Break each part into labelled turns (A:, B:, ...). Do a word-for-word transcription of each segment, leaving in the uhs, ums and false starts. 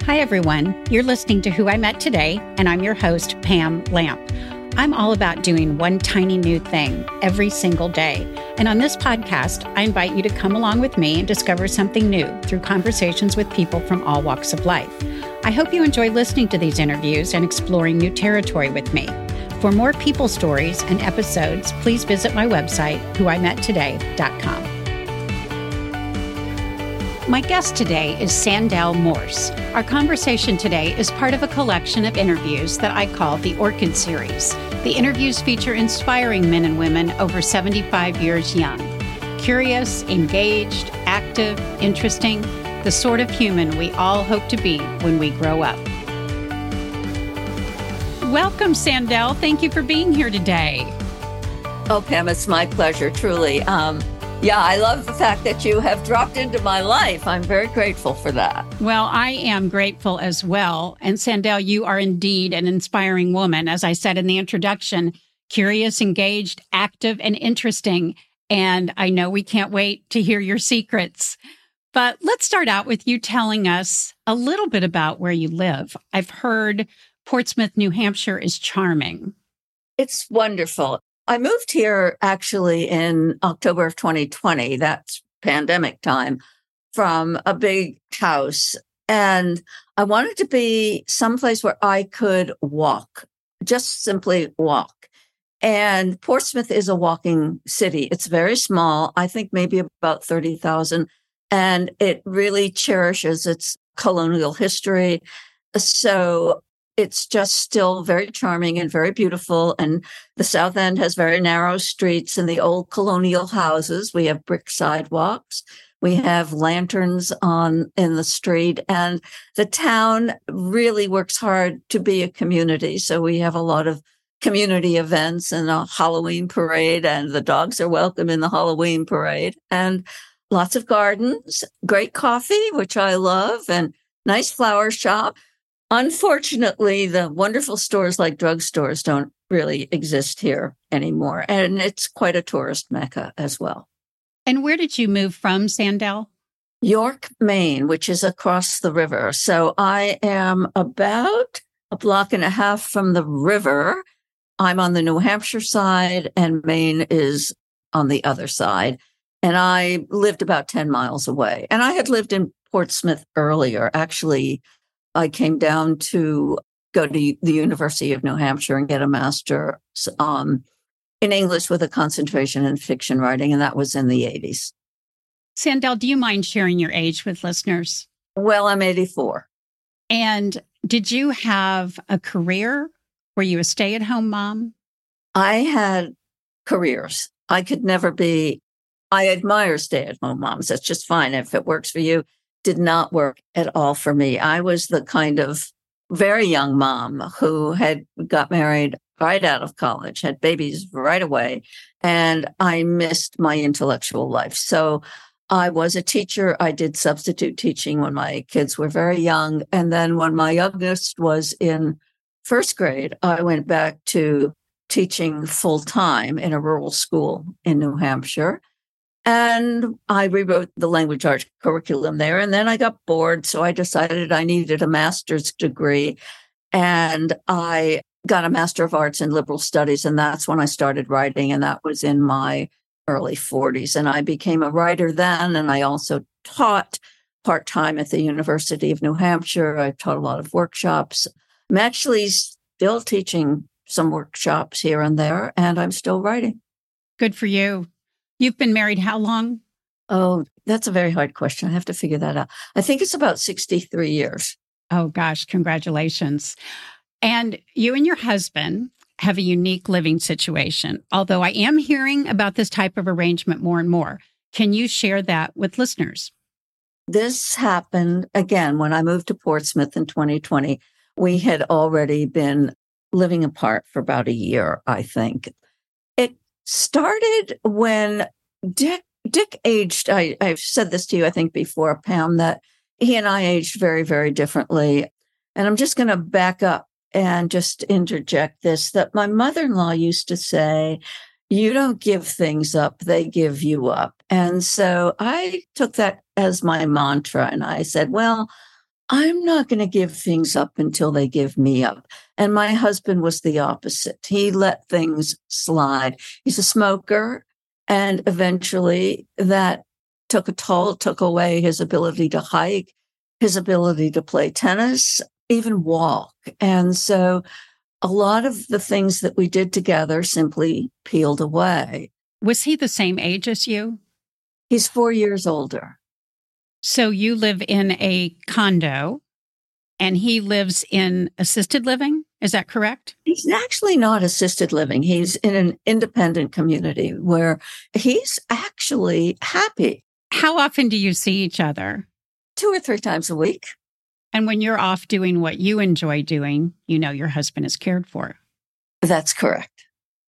A: Hi, everyone. You're listening to Who I Met Today, and I'm your host, Pam Lamp. I'm all about doing one tiny new thing every single day. And on this podcast, I invite you to come along with me and discover something new through conversations with people from all walks of life. I hope you enjoy listening to these interviews and exploring new territory with me. For more people stories and episodes, please visit my website, who I met today dot com. My guest today is Sandell Morse. Our conversation today is part of a collection of interviews that I call the Orchid Series. The interviews feature inspiring men and women over seventy-five years young. Curious, engaged, active, interesting, the sort of human we all hope to be when we grow up. Welcome, Sandell. Thank you for being here today.
B: Oh, Pam, it's my pleasure, truly. Um, Yeah, I love the fact that you have dropped into my life. I'm very grateful for that.
A: Well, I am grateful as well. And Sandell, you are indeed an inspiring woman. As I said in the introduction, curious, engaged, active, and interesting. And I know we can't wait to hear your secrets. But let's start out with you telling us a little bit about where you live. I've heard Portsmouth, New Hampshire is charming.
B: It's wonderful. I moved here actually in October of twenty twenty, that's pandemic time, from a big house. And I wanted to be someplace where I could walk, just simply walk. And Portsmouth is a walking city. It's very small, I think maybe about thirty thousand. And it really cherishes its colonial history. So it's just still very charming and very beautiful. And the South End has very narrow streets and the old colonial houses. We have brick sidewalks. We have lanterns on in the street. And the town really works hard to be a community. So we have a lot of community events and a Halloween parade, and the dogs are welcome in the Halloween parade. And lots of gardens, great coffee, which I love, and nice flower shop. Unfortunately, the wonderful stores like drugstores don't really exist here anymore. And it's quite a tourist mecca as well.
A: And where did you move from, Sandell?
B: York, Maine, which is across the river. So I am about a block and a half from the river. I'm on the New Hampshire side and Maine is on the other side. And I lived about ten miles away. And I had lived in Portsmouth earlier, actually. I came down to go to the University of New Hampshire and get a master's um, in English with a concentration in fiction writing, and that was in the eighties.
A: Sandell, do you mind sharing your age with listeners?
B: Well, I'm eighty-four.
A: And did you have a career? Were you a stay-at-home mom?
B: I had careers. I could never be, I admire stay-at-home moms. That's just fine if it works for you. Did not work at all for me. I was the kind of very young mom who had got married right out of college, had babies right away, and I missed my intellectual life. So I was a teacher. I did substitute teaching when my kids were very young. And then when my youngest was in first grade, I went back to teaching full time in a rural school in New Hampshire. And I rewrote the language arts curriculum there. And then I got bored. So I decided I needed a master's degree. And I got a Master of Arts in Liberal Studies. And that's when I started writing. And that was in my early forties. And I became a writer then. And I also taught part-time at the University of New Hampshire. I taught a lot of workshops. I'm actually still teaching some workshops here and there. And I'm still writing.
A: Good for you. You've been married how long?
B: Oh, that's a very hard question. I have to figure that out. I think it's about sixty-three years.
A: Oh, gosh, congratulations. And you and your husband have a unique living situation, although I am hearing about this type of arrangement more and more. Can you share that with listeners?
B: This happened, again, when I moved to Portsmouth in twenty twenty. We had already been living apart for about a year, I think. It started when Dick Dick aged. I, I've said this to you, I think, before, Pam, that he and I aged very, very differently. And I'm just going to back up and just interject this, that my mother-in-law used to say, you don't give things up, they give you up. And so I took that as my mantra. And I said, well, I'm not going to give things up until they give me up. And my husband was the opposite. He let things slide. He's a smoker. And eventually that took a toll, took away his ability to hike, his ability to play tennis, even walk. And so a lot of the things that we did together simply peeled away.
A: Was he the same age as you?
B: He's four years older.
A: So you live in a condo and he lives in assisted living? Is that correct?
B: He's actually not assisted living. He's in an independent community where he's actually happy.
A: How often do you see each other?
B: Two or three times a week.
A: And when you're off doing what you enjoy doing, you know your husband is cared for.
B: That's correct.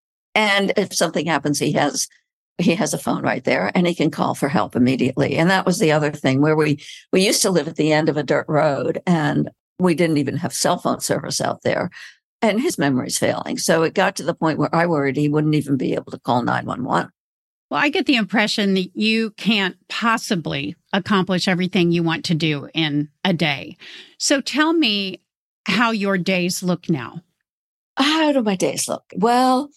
B: And if something happens, he has he has a phone right there and he can call for help immediately. And that was the other thing where we we used to live at the end of a dirt road and we didn't even have cell phone service out there. And his memory's failing. So it got to the point where I worried he wouldn't even be able to call nine one one.
A: Well, I get the impression that you can't possibly accomplish everything you want to do in a day. So tell me how your days look now.
B: How do my days look? Well,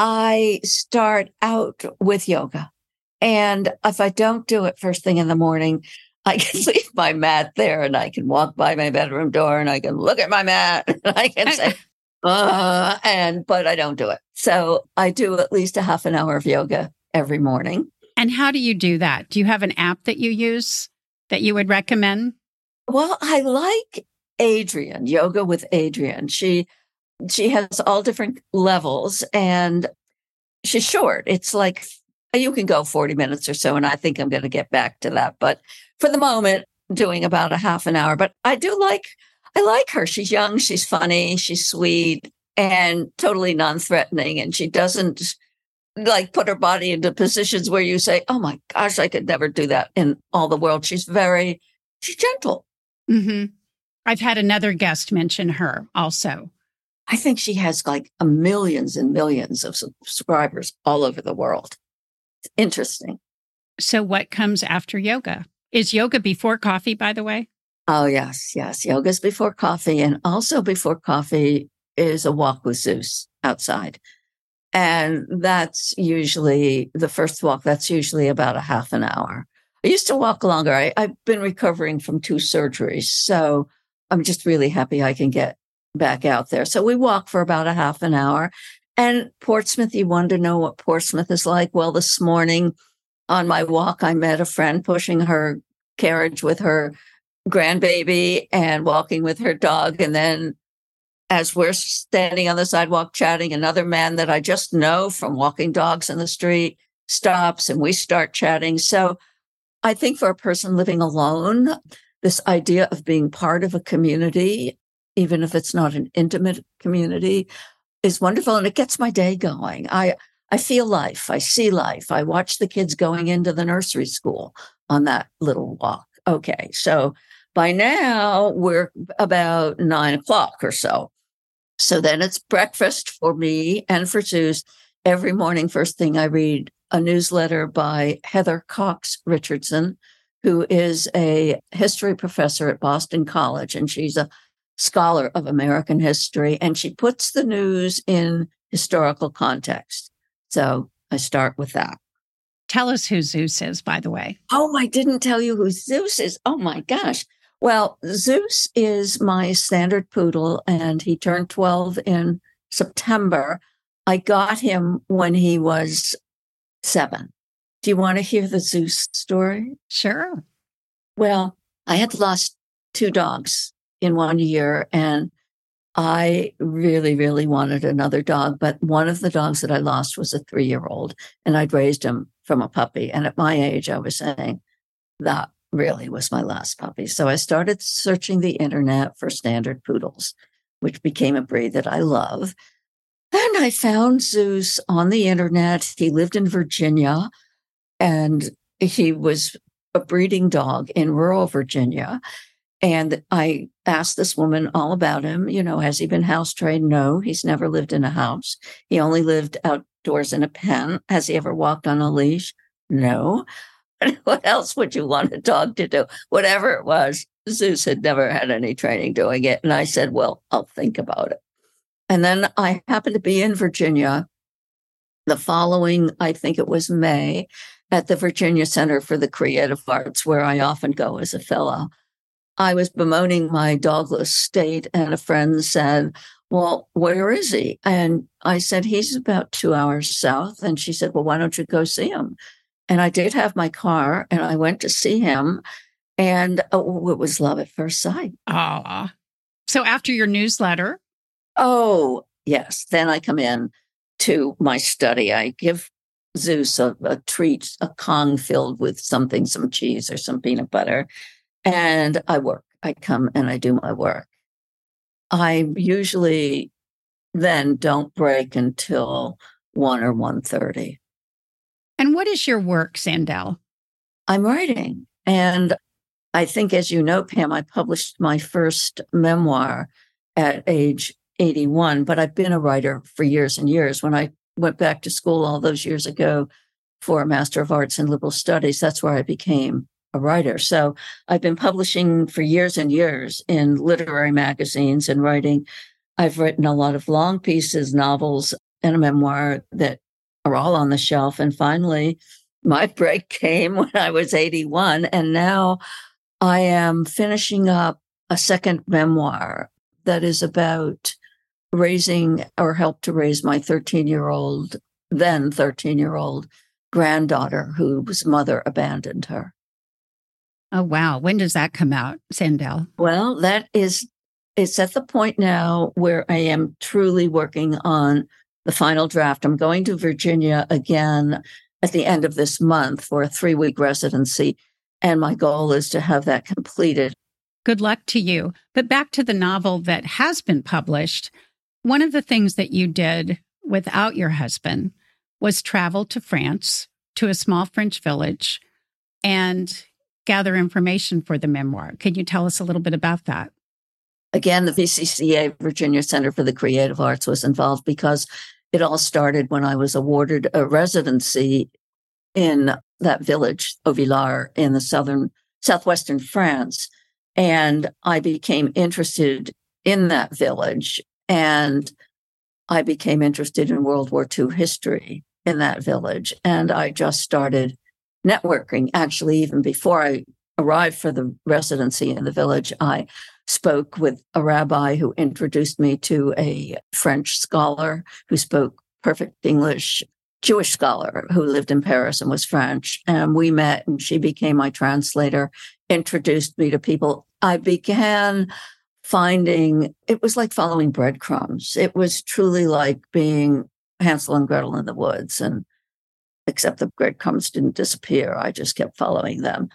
B: I start out with yoga. And if I don't do it first thing in the morning, I can leave my mat there and I can walk by my bedroom door and I can look at my mat and I can say, uh, and, but I don't do it. So I do at least a half an hour of yoga every morning.
A: And how do you do that? Do you have an app that you use that you would recommend?
B: Well, I like Adriene, Yoga with Adriene. She she has all different levels and she's short. It's like you can go forty minutes or so, and I think I'm going to get back to that. But for the moment, doing about a half an hour. But I do like, I like her. She's young, she's funny, she's sweet, and totally non-threatening. And she doesn't like put her body into positions where you say, oh my gosh, I could never do that in all the world. She's very, she's gentle.
A: Mm-hmm. I've had another guest mention her also.
B: I think she has like a millions and millions of subscribers all over the world. It's interesting.
A: So what comes after yoga? Is yoga before coffee, by the way?
B: Oh, yes, yes. Yoga's before coffee. And also before coffee is a walk with Zeus outside. And that's usually the first walk. That's usually about a half an hour. I used to walk longer. I, I've been recovering from two surgeries. So I'm just really happy I can get back out there. So we walk for about a half an hour. And Portsmouth, you want to know what Portsmouth is like? Well, this morning on my walk, I met a friend pushing her carriage with her grandbaby and walking with her dog. And then as we're standing on the sidewalk chatting, another man that I just know from walking dogs in the street stops and we start chatting. So I think for a person living alone, this idea of being part of a community, even if it's not an intimate community, is wonderful. And it gets my day going. I, I feel life. I see life. I watch the kids going into the nursery school on that little walk. Okay. So by now we're about nine o'clock or so. So then it's breakfast for me and for Zeus. Every morning, first thing I read a newsletter by Heather Cox Richardson, who is a history professor at Boston College, and she's a scholar of American history, and she puts the news in historical context. So I start with that.
A: Tell us who Zeus is, by the way.
B: Oh, I didn't tell you who Zeus is. Oh, my gosh. Well, Zeus is my standard poodle, and he turned twelve in September. I got him when he was seven. Do you want to hear the Zeus story?
A: Sure.
B: Well, I had lost two dogs in one year, and I really, really wanted another dog. But one of the dogs that I lost was a three-year-old, and I'd raised him from a puppy. And at my age, I was saying that really was my last puppy. So I started searching the internet for standard poodles, which became a breed that I love. And I found Zeus on the internet. He lived in Virginia, and he was a breeding dog in rural Virginia. And I asked this woman all about him. You know, has he been house trained? No, he's never lived in a house. He only lived outdoors in a pen. Has he ever walked on a leash? No. What else would you want a dog to do? Whatever it was, Zeus had never had any training doing it. And I said, well, I'll think about it. And then I happened to be in Virginia the following, I think it was May, at the Virginia Center for the Creative Arts, where I often go as a fellow. I was bemoaning my dogless state, and a friend said, well, where is he? And I said, he's about two hours south. And she said, well, why don't you go see him? And I did have my car, and I went to see him. And oh, it was love at first sight.
A: Oh, so after your newsletter?
B: Oh, yes. Then I come in to my study. I give Zeus a, a treat, a Kong filled with something, some cheese or some peanut butter. And I work. I come and I do my work. I usually then don't break until one or one thirty.
A: And what is your work, Sandell?
B: I'm writing. And I think, as you know, Pam, I published my first memoir at age eighty-one, but I've been a writer for years and years. When I went back to school all those years ago for a Master of Arts in Liberal Studies, that's where I became a writer. So I've been publishing for years and years in literary magazines and writing. I've written a lot of long pieces, novels, and a memoir that are all on the shelf. And finally, my break came when I was eighty-one. And now I am finishing up a second memoir that is about raising or help to raise my thirteen-year-old, then thirteen-year-old granddaughter whose mother abandoned her.
A: Oh, wow. When does that come out, Sandell?
B: Well, that is, it's at the point now where I am truly working on the final draft. I'm going to Virginia again at the end of this month for a three-week residency, and my goal is to have that completed.
A: Good luck to you. But back to the novel that has been published. One of the things that you did without your husband was travel to France, to a small French village, and gather information for the memoir. Can you tell us a little bit about that?
B: Again, the V C C A, Virginia Center for the Creative Arts, was involved because it all started when I was awarded a residency in that village, Auvillars, in the southern, southwestern France. And I became interested in that village. And I became interested in World War Two history in that village. And I just started networking. Actually, even before I arrived for the residency in the village, I spoke with a rabbi who introduced me to a French scholar who spoke perfect English, Jewish scholar who lived in Paris and was French. And we met, and she became my translator, introduced me to people. I began finding, it was like following breadcrumbs. It was truly like being Hansel and Gretel in the woods. And except the breadcrumbs didn't disappear. I just kept following them.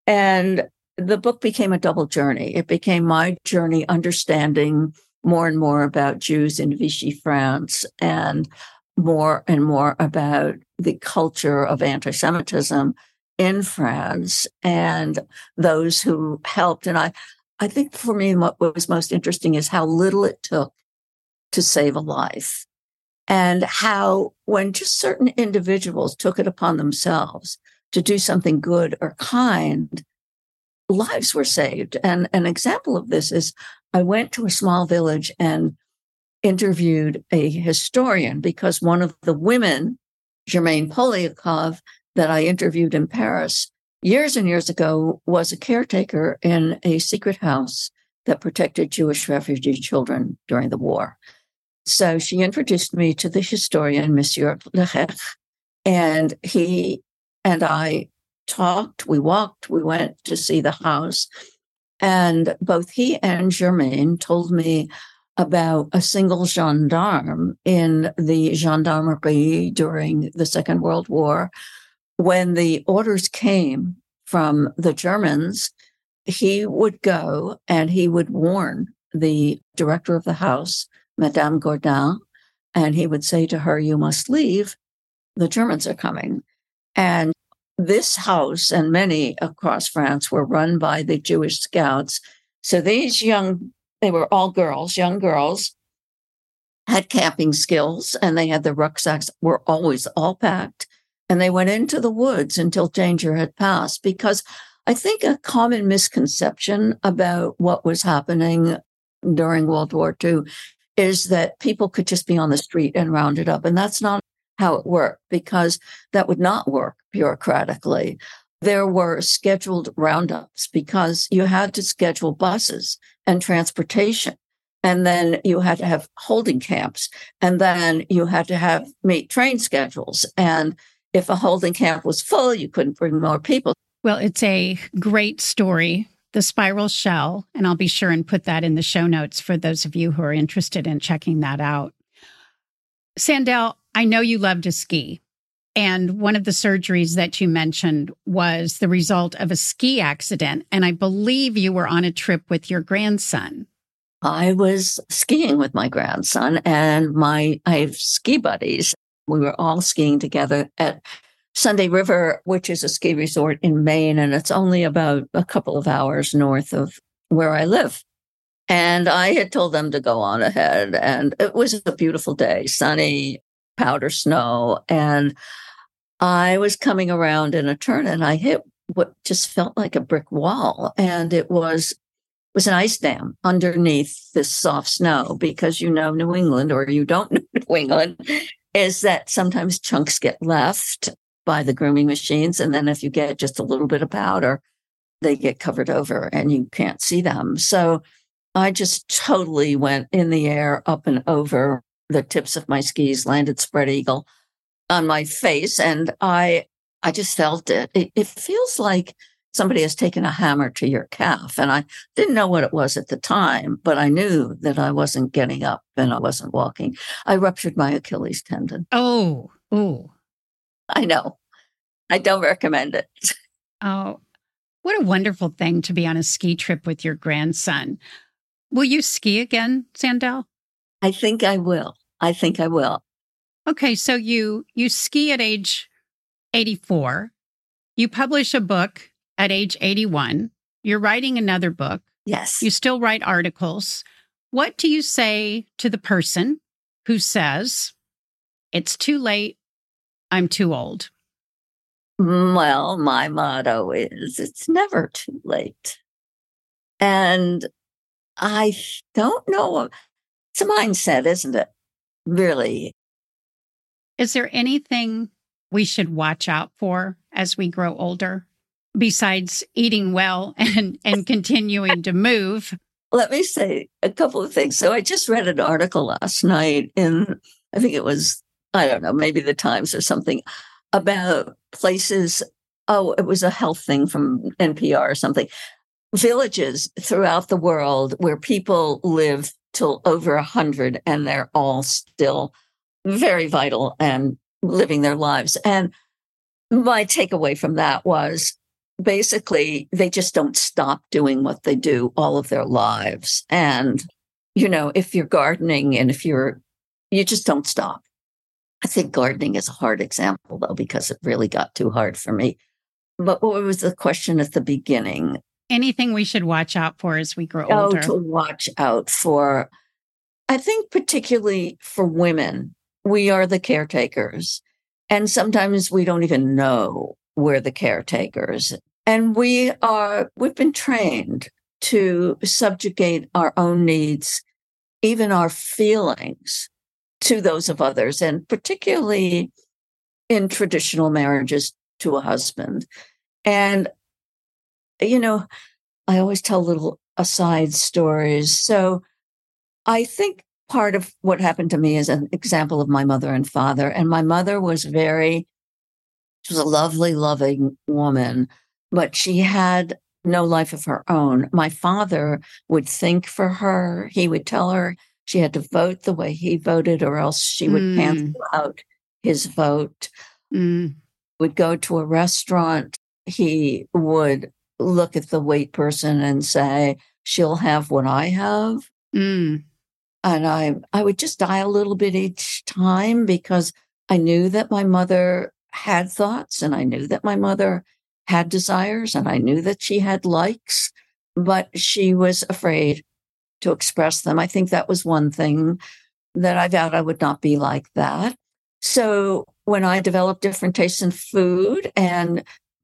B: And the book became a double journey. It became my journey understanding more and more about Jews in Vichy France, and more and more about the culture of anti-Semitism in France and those who helped. And I, I think for me, what was most interesting is how little it took to save a life, and how when just certain individuals took it upon themselves to do something good or kind, lives were saved. And an example of this is I went to a small village and interviewed a historian, because one of the women, Germaine Poliakov, that I interviewed in Paris years and years ago, was a caretaker in a secret house that protected Jewish refugee children during the war. So she introduced me to the historian, Monsieur Lehech, and he and I talked, we walked, we went to see the house. And both he and Germaine told me about a single gendarme in the gendarmerie during the Second World War. When the orders came from the Germans, he would go and he would warn the director of the house, Madame Gordin, and he would say to her, "You must leave. The Germans are coming." And this house and many across France were run by the Jewish scouts. So these young, they were all girls, young girls, had camping skills, and they had their rucksacks, were always all packed. And they went into the woods until danger had passed, because I think a common misconception about what was happening during World War Two is that people could just be on the street and rounded up. And that's not how it worked, because that would not work bureaucratically. There were scheduled roundups because you had to schedule buses and transportation. And then you had to have holding camps. And then you had to have meet train schedules. And if a holding camp was full, you couldn't bring more people.
A: Well, it's a great story, The Spiral Shell, and I'll be sure and put that in the show notes for those of you who are interested in checking that out. Sandell, I know you love to ski, and one of the surgeries that you mentioned was the result of a ski accident, and I believe you were on a trip with your grandson.
B: I was skiing with my grandson and my I have ski buddies. We were all skiing together at Sunday River, which is a ski resort in Maine, and it's only about a couple of hours north of where I live. And I had told them to go on ahead, and it was a beautiful day, sunny, powder snow, and I was coming around in a turn, and I hit what just felt like a brick wall, and it was it was an ice dam underneath this soft snow, because you know New England, or you don't know New England, is that sometimes chunks get left by the grooming machines. And then if you get just a little bit of powder, they get covered over and you can't see them. So I just totally went in the air, up and over the tips of my skis, landed spread eagle on my face. And I, I just felt it. It, it feels like somebody has taken a hammer to your calf. And I didn't know what it was at the time, but I knew that I wasn't getting up and I wasn't walking. I ruptured my Achilles tendon.
A: Oh, oh.
B: I know. I don't recommend it.
A: Oh, what a wonderful thing to be on a ski trip with your grandson. Will you ski again, Sandell?
B: I think I will. I think I will.
A: Okay, so you you ski at age eighty-four. You publish a book at age eighty-one. You're writing another book.
B: Yes.
A: You still write articles. What do you say to the person who says, it's too late, I'm too old?
B: Well, my motto is, it's never too late. And I don't know. It's a mindset, isn't it? Really.
A: Is there anything we should watch out for as we grow older, besides eating well and, and continuing to move?
B: Let me say a couple of things. So I just read an article last night in, I think it was, I don't know, maybe the Times or something, about places. Oh, it was a health thing from N P R or something. Villages throughout the world where people live till over a hundred and they're all still very vital and living their lives. And my takeaway from that was basically they just don't stop doing what they do all of their lives. And, you know, if you're gardening and if you're, you just don't stop. I think gardening is a hard example, though, because it really got too hard for me. But what was the question at the beginning?
A: Anything we should watch out for as we grow
B: Oh,
A: older?
B: to watch out for, I think particularly for women, we are the caretakers. And sometimes we don't even know we're the caretakers. And we are, we've been trained to subjugate our own needs, even our feelings, to those of others, and particularly in traditional marriages to a husband. And, you know, I always tell little aside stories. So I think part of what happened to me is an example of my mother and father. And my mother was very, she was a lovely, loving woman, but she had no life of her own. My father would think for her. He would tell her she had to vote the way he voted, or else she would mm. cancel out his vote.
A: Mm.
B: Would go to a restaurant. He would look at the wait person and say, she'll have what I have.
A: Mm.
B: And I, I would just die a little bit each time, because I knew that my mother had thoughts, and I knew that my mother had desires, and I knew that she had likes, but she was afraid to express them. I think that was one thing that I vowed I would not be like that. So when I developed different tastes in food, and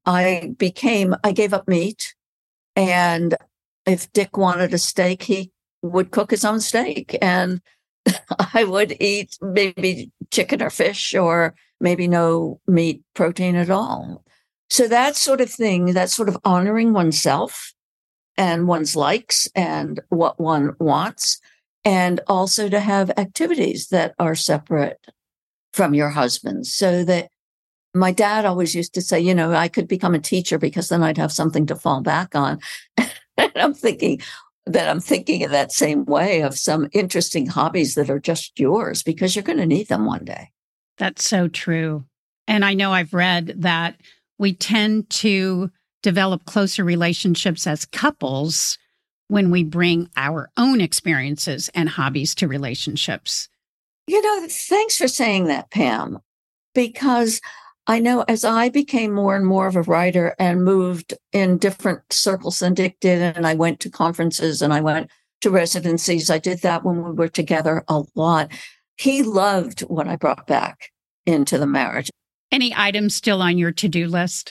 B: I became, I gave up meat. And if Dick wanted a steak, he would cook his own steak. And I would eat maybe chicken or fish or maybe no meat protein at all. So that sort of thing, that sort of honoring oneself and one's likes and what one wants, and also to have activities that are separate from your husband. So that my dad always used to say, you know, I could become a teacher because then I'd have something to fall back on. And I'm thinking that I'm thinking in that same way of some interesting hobbies that are just yours because you're going to need them one day.
A: That's so true. And I know I've read that we tend to develop closer relationships as couples when we bring our own experiences and hobbies to relationships.
B: You know, thanks for saying that, Pam, because I know as I became more and more of a writer and moved in different circles than Dick did, and I went to conferences and I went to residencies, I did that when we were together a lot. He loved what I brought back into the marriage.
A: Any items still on your to-do list?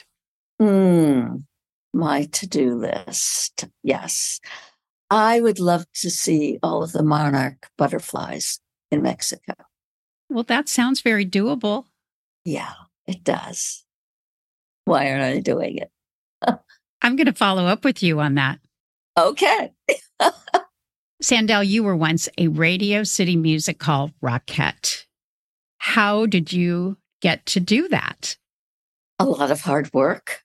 B: Mm, my to-do list. Yes. I would love to see all of the monarch butterflies in Mexico.
A: Well, that sounds very doable.
B: Yeah, it does. Why aren't I doing it?
A: I'm going to follow up with you on that.
B: Okay.
A: Sandell, you were once a Radio City Music Hall Rockette. How did you get to do that?
B: A lot of hard work.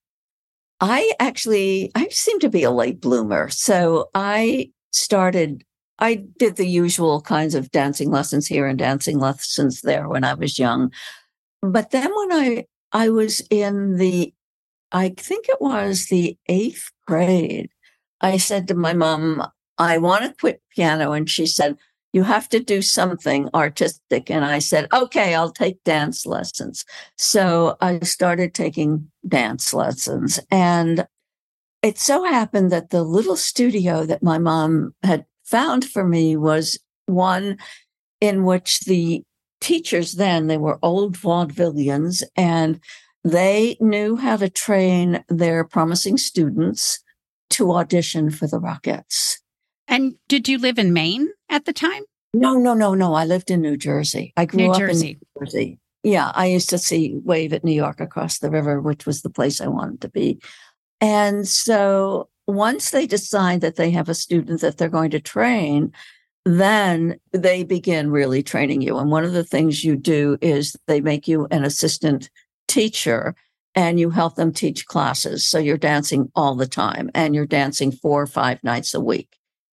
B: I actually, I seem to be a late bloomer. So I started, I did the usual kinds of dancing lessons here and dancing lessons there when I was young. But then when I, I was in the, I think it was the eighth grade, I said to my mom, I want to quit piano. And she said, you have to do something artistic. And I said, okay, I'll take dance lessons. So I started taking dance lessons. And it so happened that the little studio that my mom had found for me was one in which the teachers then, they were old vaudevillians, and they knew how to train their promising students to audition for the Rockettes.
A: And did you live in Maine at the time?
B: No, no, no, no. I lived in New Jersey. I grew
A: New
B: up
A: Jersey.
B: in New Jersey. Yeah, I used to see Wave at New York across the river, which was the place I wanted to be. And so once they decide that they have a student that they're going to train, then they begin really training you. And one of the things you do is they make you an assistant teacher and you help them teach classes. So you're dancing all the time and you're dancing four or five nights a week.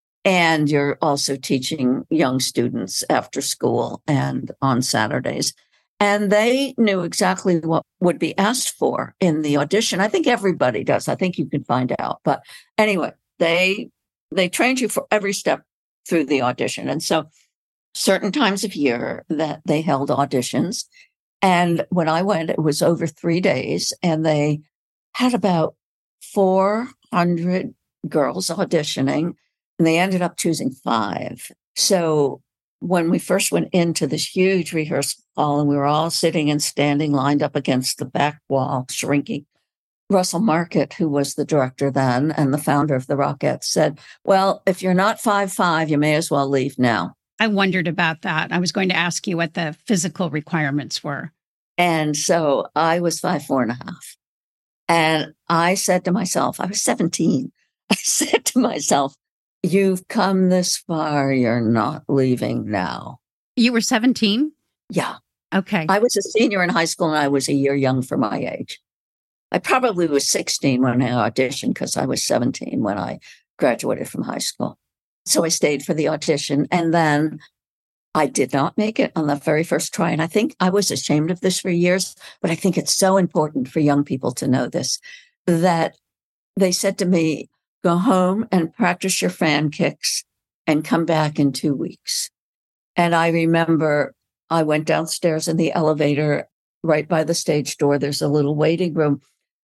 B: And you're also teaching young students after school and on Saturdays. And they knew exactly what would be asked for in the audition. I think everybody does. I think you can find out. But anyway, they they trained you for every step through the audition. And so certain times of year that they held auditions. And when I went, it was over three days. And they had about four hundred girls auditioning. And they ended up choosing five. So when we first went into this huge rehearsal hall and we were all sitting and standing lined up against the back wall, shrinking, Russell Market, who was the director then and the founder of the Rockettes, said, well, if you're not five five, you may as well leave now.
A: I wondered about that. I was going to ask you what the physical requirements were.
B: And so I was five four and a half. And I said to myself, I was seventeen. I said to myself, you've come this far. You're not leaving now.
A: You were seventeen?
B: Yeah.
A: Okay.
B: I was a senior in high school and I was a year young for my age. I probably was sixteen when I auditioned because I was seventeen when I graduated from high school. So I stayed for the audition and then I did not make it on the very first try. And I think I was ashamed of this for years, but I think it's so important for young people to know this, that they said to me, go home and practice your fan kicks and come back in two weeks. And I remember I went downstairs in the elevator right by the stage door. There's a little waiting room.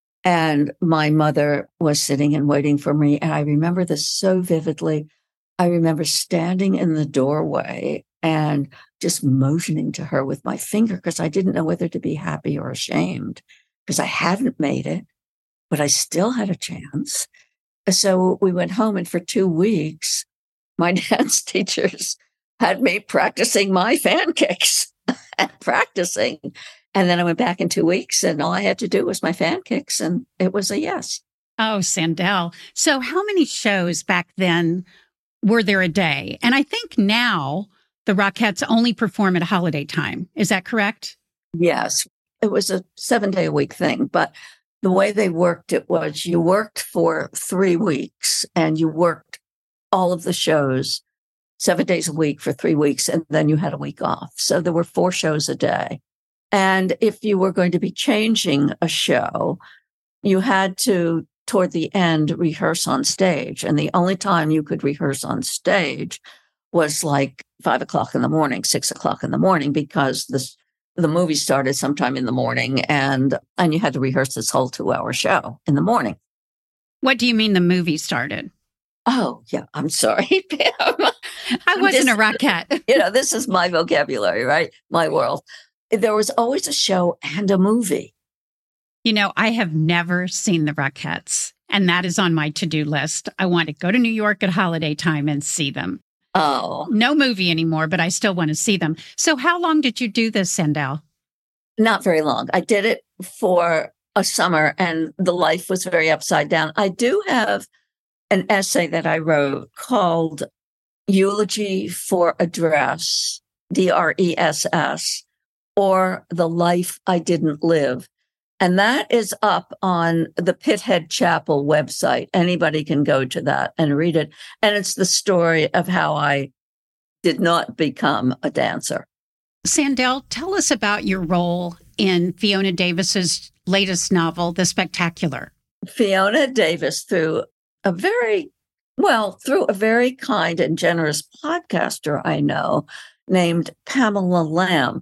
B: And my mother was sitting and waiting for me. And I remember this so vividly. I remember standing in the doorway and just motioning to her with my finger because I didn't know whether to be happy or ashamed because I hadn't made it. but I still had a chance. So we went home, and for two weeks, my dance teachers had me practicing my fan kicks and practicing. And then I went back in two weeks, and all I had to do was my fan kicks, and it was a yes.
A: Oh, Sandell. So how many shows back then were there a day? And I think now the Rockettes only perform at holiday time. Is that correct?
B: Yes. It was a seven day a week thing, but the way they worked it was you worked for three weeks and you worked all of the shows seven days a week for three weeks, and then you had a week off. So there were four shows a day. And if you were going to be changing a show, you had to, toward the end, rehearse on stage. And the only time you could rehearse on stage was like five o'clock in the morning, six o'clock in the morning, because this, the movie started sometime in the morning, and, and you had to rehearse this whole two hour show in the morning.
A: What do you mean the movie started?
B: Oh, yeah. I'm sorry, Pam.
A: I wasn't this, a Rockette.
B: You know, this is my vocabulary, right? My world. There was always a show and a movie.
A: You know, I have never seen the Rockettes, and that is on my to-do list. I want to go to New York at holiday time and see them.
B: Oh.
A: No movie anymore, but I still want to see them. So how long did you do this, Sandell?
B: Not very long. I did it for a summer, and the life was very upside down. I do have an essay that I wrote called Eulogy for a Dress, D R E S S, or The Life I Didn't Live. And that is up on the Pithead Chapel website. Anybody can go to that and read it. And it's the story of how I did not become a dancer.
A: Sandell, tell us about your role in Fiona Davis's latest novel, The Spectacular.
B: Fiona Davis, through a very, well, through a very kind and generous podcaster I know named Pamela Lamb,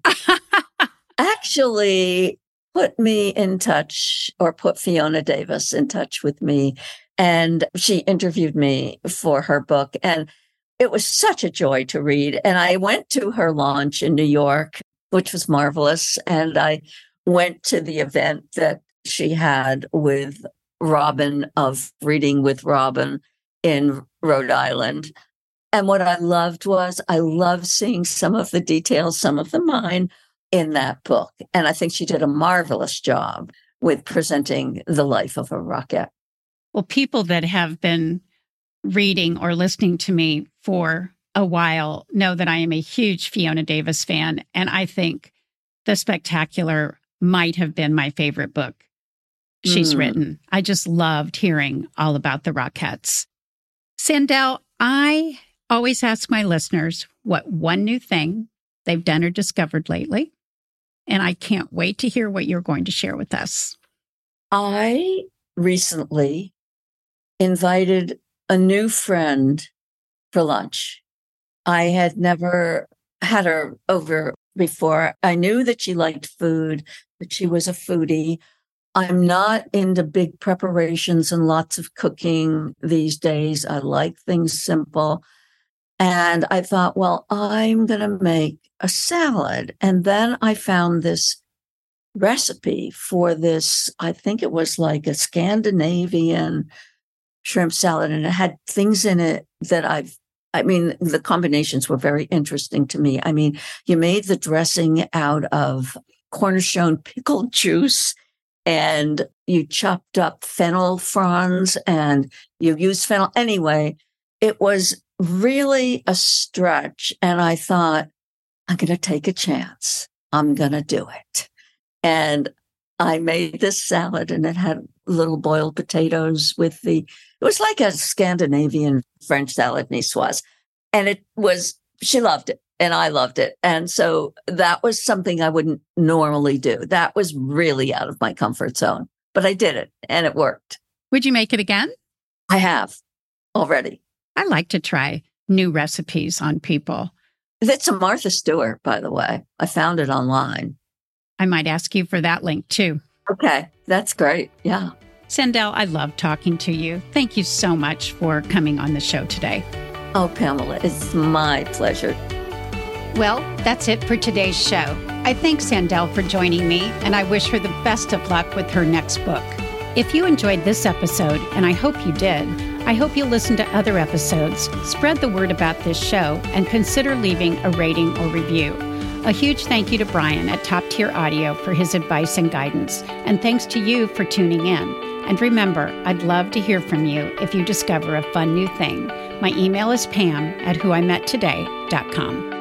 B: actually put me in touch, or put Fiona Davis in touch with me. And she interviewed me for her book. And it was such a joy to read. And I went to her launch in New York, which was marvelous. And I went to the event that she had with Robin of Reading with Robin in Rhode Island. And what I loved was I loved seeing some of the details, some of them mine, in that book. And I think she did a marvelous job with presenting the life of a Rockette.
A: Well, people that have been reading or listening to me for a while know that I am a huge Fiona Davis fan. And I think The Spectacular might have been my favorite book she's mm. written. I just loved hearing all about the Rockettes. Sandell, I always ask my listeners what one new thing they've done or discovered lately. And I can't wait to hear what you're going to share with us.
B: I recently invited a new friend for lunch. I had never had her over before. I knew that she liked food, that she was a foodie. I'm not into big preparations and lots of cooking these days. I like things simple. And I thought, well, I'm going to make a salad. And then I found this recipe for this, I think it was like a Scandinavian shrimp salad. And it had things in it that I've, I mean, the combinations were very interesting to me. I mean, you made the dressing out of cornerstone pickle juice, and you chopped up fennel fronds, and you used fennel. Anyway, it was really a stretch. And I thought, I'm going to take a chance. I'm going to do it. And I made this salad, and it had little boiled potatoes with the, it was like a Scandinavian French salad, niçoise. And it was, she loved it and I loved it. And so that was something I wouldn't normally do. That was really out of my comfort zone, but I did it and it worked.
A: Would you make it again?
B: I have already.
A: I like to try new recipes on people.
B: It's a Martha Stewart, by the way. I found it online.
A: I might ask you for that link too.
B: Okay, that's great. Yeah.
A: Sandell, I love talking to you. Thank you so much for coming on the show today.
B: Oh, Pamela, it's my pleasure.
A: Well, that's it for today's show. I thank Sandell for joining me, and I wish her the best of luck with her next book. If you enjoyed this episode, and I hope you did, I hope you'll listen to other episodes, spread the word about this show, and consider leaving a rating or review. A huge thank you to Brian at Top Tier Audio for his advice and guidance, and thanks to you for tuning in. And remember, I'd love to hear from you if you discover a fun new thing. My email is pam at who I met today dot com.